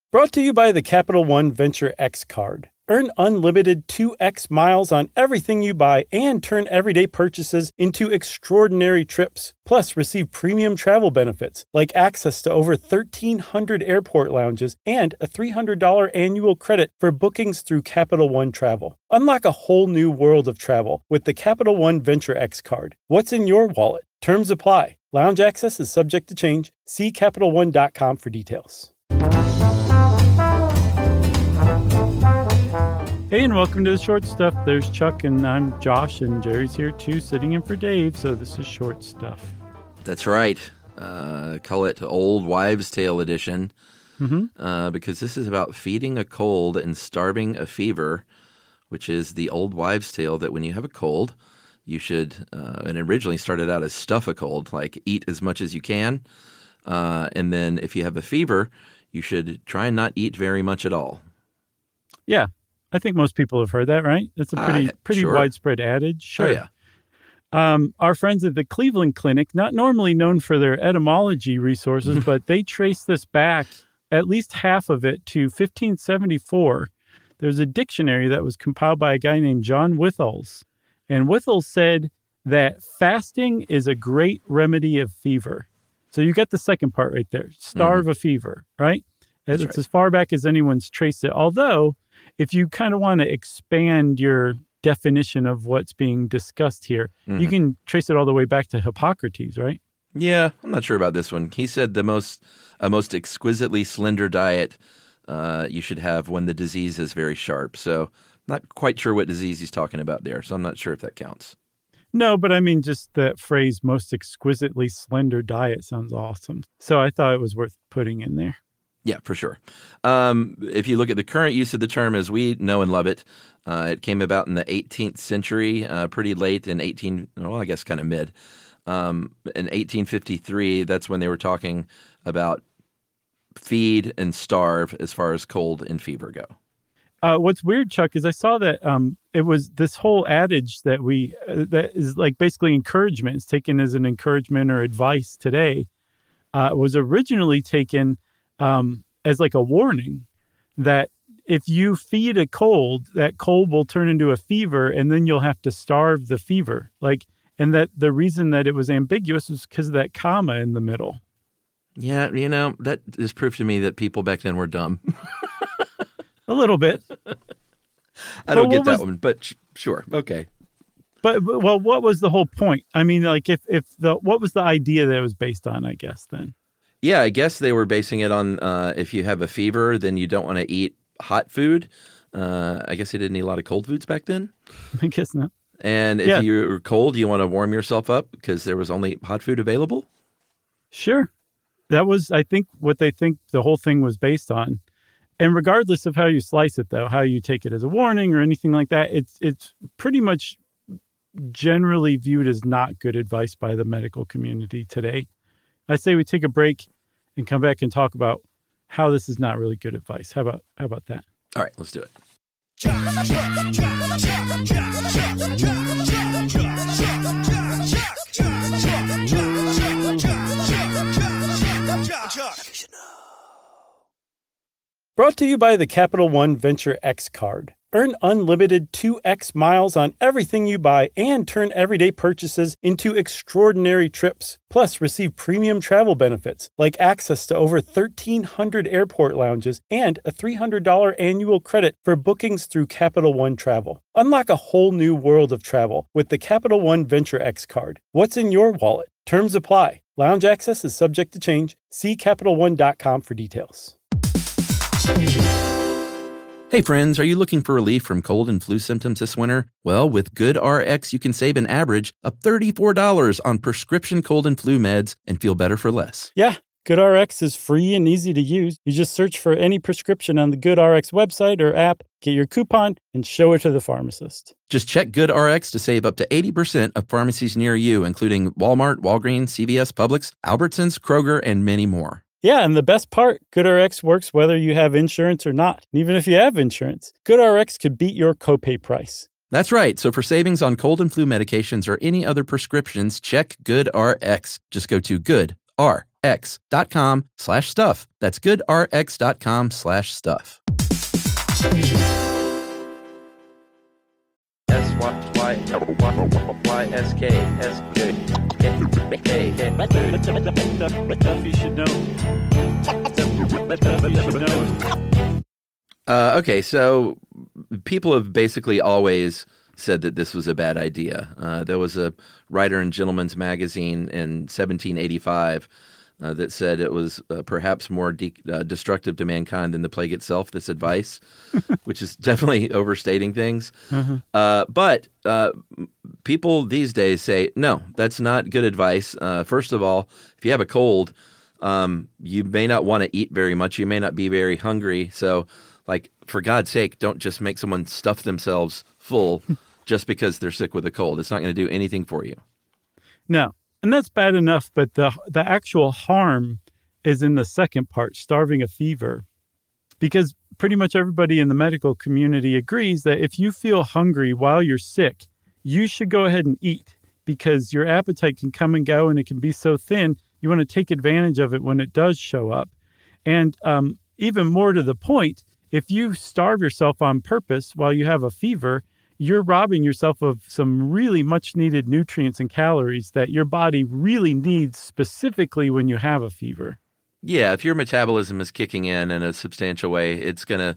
Brought to you by the Capital One Venture X card. Earn unlimited 2x miles on everything you buy and turn everyday purchases into extraordinary trips. Plus, receive premium travel benefits like access to over 1,300 airport lounges and a $300 annual credit for bookings through Capital One Travel. Unlock a whole new world of travel with the Capital One Venture X card. What's in your wallet? Terms apply. Lounge access is subject to change. See CapitalOne.com for details. Hey, and welcome to the Short Stuff. There's Chuck, and I'm Josh, and Jerry's here too, sitting in for Dave, so this is Short Stuff. That's right. Call it Old Wives' Tale edition, because this is about feeding a cold and starving a fever, which is the old wives' tale that when you have a cold, you should, and originally started out as stuff a cold, like eat as much as you can, and then if you have a fever, you should try and not eat very much at all. Yeah. I think most people have heard that, right? It's a pretty sure. widespread adage. Sure. Oh, yeah. Our friends at the Cleveland Clinic, not normally known for their etymology resources, but they trace this back, at least half of it, to 1574. There's a dictionary that was compiled by a guy named John Withalls. And Withalls said that fasting is a great remedy of fever. So you get the second part right there. Starve a fever, right? It's right. as far back as anyone's traced it. Although, if you kind of want to expand your definition of what's being discussed here, you can trace it all the way back to Hippocrates, right? Yeah, I'm not sure about this one. He said a most exquisitely slender diet you should have when the disease is very sharp. So not quite sure what disease he's talking about there. So I'm not sure if that counts. No, but I mean, just that phrase, most exquisitely slender diet, sounds awesome. So I thought it was worth putting in there. Yeah, for sure. If you look at the current use of the term as we know and love it, it came about in the 18th century, pretty late in I guess kind of mid. In 1853, that's when they were talking about feed and starve as far as cold and fever go. What's weird, Chuck, is I saw that it was this whole adage that that is like basically encouragement. It's taken as an encouragement or advice today. Was originally taken as like a warning that if you feed a cold, that cold will turn into a fever, and then you'll have to starve the fever. And that the reason that it was ambiguous was because of that comma in the middle. Yeah, that is proof to me that people back then were dumb. A little bit. I don't get that one, but sure, okay. But what was the whole point? I mean, like what was the idea that it was based on? I guess then. Yeah, I guess they were basing it on if you have a fever, then you don't want to eat hot food. I guess they didn't eat a lot of cold foods back then. I guess not. And if you're cold, you want to warm yourself up because there was only hot food available? Sure. That was, I think, what they think the whole thing was based on. And regardless of how you slice it, though, how you take it as a warning or anything like that, it's pretty much generally viewed as not good advice by the medical community today. I say we take a break and come back and talk about how this is not really good advice. How about that? All right, let's do it. Brought to you by the Capital One Venture X card. Earn unlimited 2x miles on everything you buy and turn everyday purchases into extraordinary trips. Plus, receive premium travel benefits like access to over 1,300 airport lounges and a $300 annual credit for bookings through Capital One Travel. Unlock a whole new world of travel with the Capital One Venture X card. What's in your wallet? Terms apply. Lounge access is subject to change. See CapitalOne.com for details. Hey friends, are you looking for relief from cold and flu symptoms this winter? Well, with GoodRx, you can save an average of $34 on prescription cold and flu meds and feel better for less. Yeah, GoodRx is free and easy to use. You just search for any prescription on the GoodRx website or app, get your coupon, and show it to the pharmacist. Just check GoodRx to save up to 80% of pharmacies near you, including Walmart, Walgreens, CVS, Publix, Albertsons, Kroger, and many more. Yeah, and the best part, GoodRx works whether you have insurance or not. Even if you have insurance, GoodRx could beat your copay price. That's right. So for savings on cold and flu medications or any other prescriptions, check GoodRx. Just go to good, goodrx.com/stuff. That's goodrx.com/stuff. Stuff you should know. Okay, so people have basically always said that this was a bad idea. There was a writer in Gentleman's Magazine in 1785 that said it was perhaps more destructive to mankind than the plague itself, this advice, which is definitely overstating things. But people these days say, no, that's not good advice. First of all, if you have a cold, you may not want to eat very much. You may not be very hungry. So, like, for God's sake, don't just make someone stuff themselves full just because they're sick with a cold. It's not going to do anything for you. No, and that's bad enough, but the actual harm is in the second part, starving a fever. Because pretty much everybody in the medical community agrees that if you feel hungry while you're sick, you should go ahead and eat, because your appetite can come and go and it can be so thin. You want to take advantage of it when it does show up. And even more to the point, if you starve yourself on purpose while you have a fever, you're robbing yourself of some really much needed nutrients and calories that your body really needs specifically when you have a fever. Yeah, if your metabolism is kicking in a substantial way, it's going to,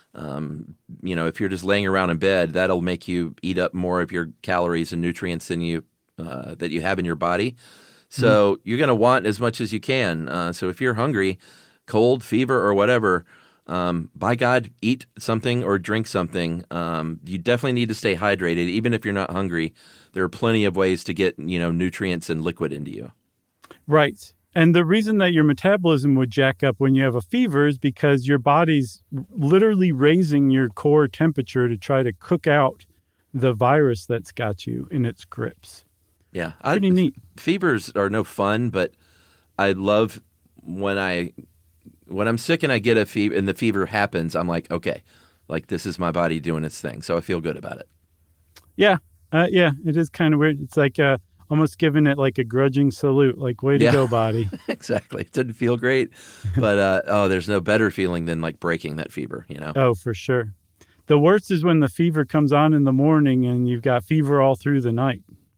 if you're just laying around in bed, that'll make you eat up more of your calories and nutrients than that you have in your body. So you're going to want as much as you can. So if you're hungry, cold, fever, or whatever, by God, eat something or drink something. You definitely need to stay hydrated. Even if you're not hungry, there are plenty of ways to get, nutrients and liquid into you. Right. And the reason that your metabolism would jack up when you have a fever is because your body's literally raising your core temperature to try to cook out the virus that's got you in its grips. Yeah. Pretty neat. Fevers are no fun, but I love when I'm sick and I get a fever and the fever happens, I'm like, okay, like this is my body doing its thing. So I feel good about it. Yeah. Yeah. It is kind of weird. It's like almost giving it like a grudging salute, like way to go, body. Exactly. It didn't feel great, but there's no better feeling than like breaking that fever, Oh, for sure. The worst is when the fever comes on in the morning and you've got fever all through the night.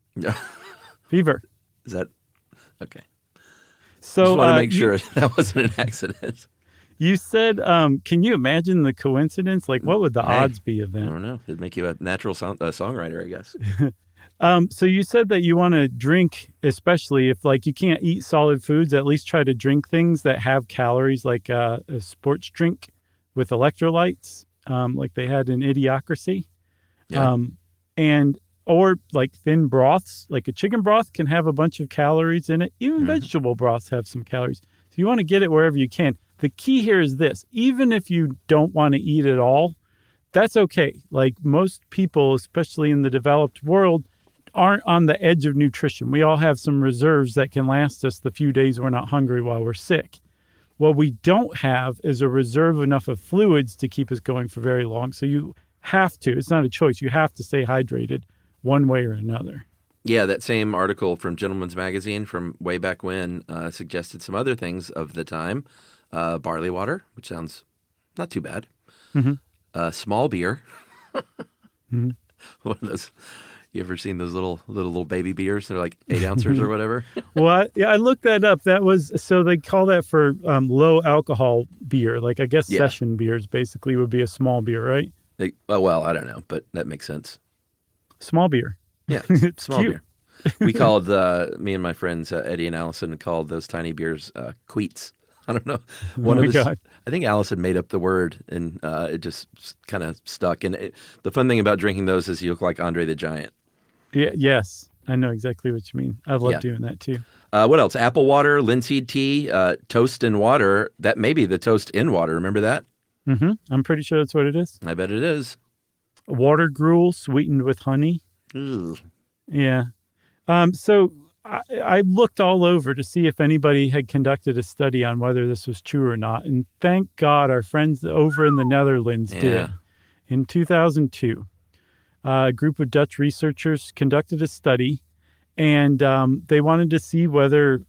Fever. Is that okay? So just want to make sure that wasn't an accident. You said, can you imagine the coincidence? Like, what would the odds be of that? I don't know. It'd make you a natural songwriter, I guess. So you said that you want to drink, especially if like you can't eat solid foods, at least try to drink things that have calories, like a sports drink with electrolytes, like they had in Idiocracy. Yeah. Or like thin broths, like a chicken broth can have a bunch of calories in it. Even vegetable broths have some calories. So you want to get it wherever you can. The key here is this: even if you don't want to eat at all, that's okay. Like most people, especially in the developed world, aren't on the edge of nutrition. We all have some reserves that can last us the few days we're not hungry while we're sick. What we don't have is a reserve enough of fluids to keep us going for very long. So you have to, it's not a choice, you have to stay hydrated one way or another. Yeah, that same article from Gentleman's Magazine from way back when suggested some other things of the time. Barley water, which sounds not too bad. Small beer. One of those. You ever seen those little baby beers? They're like 8 ounces or whatever. Well, I looked that up. That was, so they call that for low alcohol beer. Like I guess session beers basically would be a small beer, right? Well, I don't know, but that makes sense. Small beer. Yeah, small beer. We called, me and my friends, Eddie and Allison, called those tiny beers queets. I don't know. I think Allison made up the word, and it just kind of stuck. And the fun thing about drinking those is you look like Andre the Giant. Yeah. Yes, I know exactly what you mean. I love doing that too. What else? Apple water, linseed tea, toast in water. That may be the toast in water. Remember that? I'm pretty sure that's what it is. I bet it is. Water gruel sweetened with honey. Ugh. Yeah. So I looked all over to see if anybody had conducted a study on whether this was true or not. And thank God our friends over in the Netherlands did. In 2002, a group of Dutch researchers conducted a study, and they wanted to see whether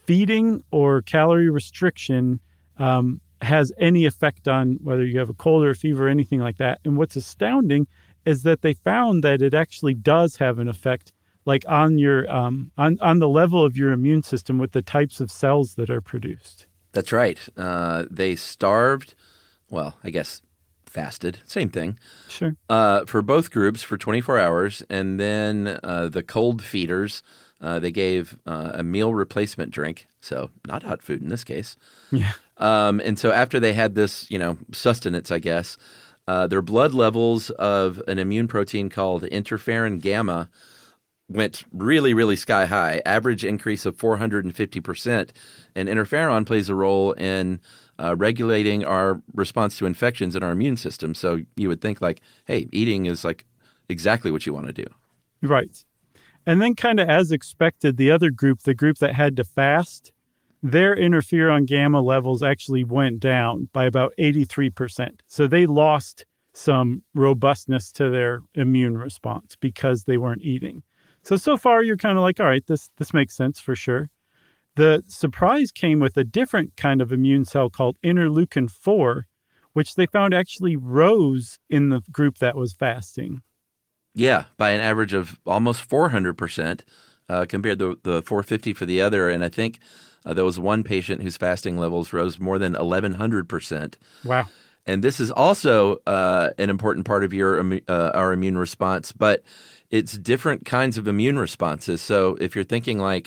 feeding or calorie restriction has any effect on whether you have a cold or a fever or anything like that. And what's astounding is that they found that it actually does have an effect, like on your on the level of your immune system with the types of cells that are produced. That's right. They starved, well, I guess fasted, same thing. Sure. For both groups for 24 hours. And then the cold feeders, they gave a meal replacement drink. So not hot food in this case. Yeah. And so after they had this, sustenance, I guess, their blood levels of an immune protein called interferon gamma went really, really sky high, average increase of 450%. And interferon plays a role in regulating our response to infections in our immune system. So you would think like, hey, eating is like exactly what you want to do. Right. And then kind of as expected, the other group, the group that had to fast, their interferon gamma levels actually went down by about 83%. So they lost some robustness to their immune response because they weren't eating. So far you're kind of like, all right, this makes sense for sure. The surprise came with a different kind of immune cell called interleukin-4, which they found actually rose in the group that was fasting. Yeah, by an average of almost 400% compared to the 450 for the other. And I think there was one patient whose fasting levels rose more than 1,100%. Wow. And this is also an important part of our immune response, but it's different kinds of immune responses. So if you're thinking like,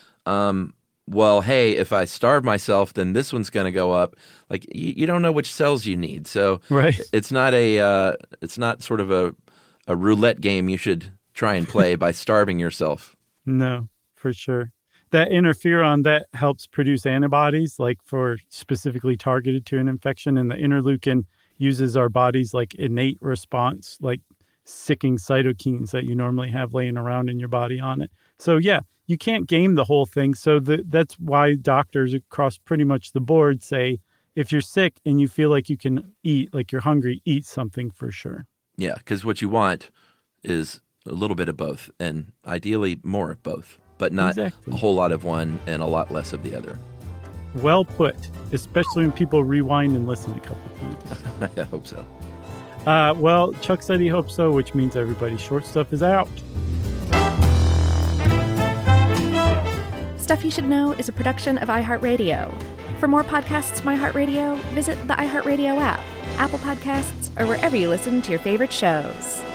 well, hey, if I starve myself, then this one's going to go up. Like you don't know which cells you need. So right. It's not sort of a roulette game you should try and play by starving yourself. No, for sure. That interferon that helps produce antibodies, like for specifically targeted to an infection, and the interleukin uses our body's like innate response, like sicking cytokines that you normally have laying around in your body on it. So yeah, you can't game the whole thing. So that's why doctors across pretty much the board say, if you're sick and you feel like you can eat, like you're hungry, eat something for sure. Yeah, because what you want is a little bit of both, and ideally more of both, but not a whole lot of one and a lot less of the other. Well put, especially when people rewind and listen a couple times. I hope so. Well, Chuck said he hopes so, which means everybody's short stuff is out. Stuff You Should Know is a production of iHeartRadio. For more podcasts from iHeartRadio, visit the iHeartRadio app, Apple Podcasts, or wherever you listen to your favorite shows.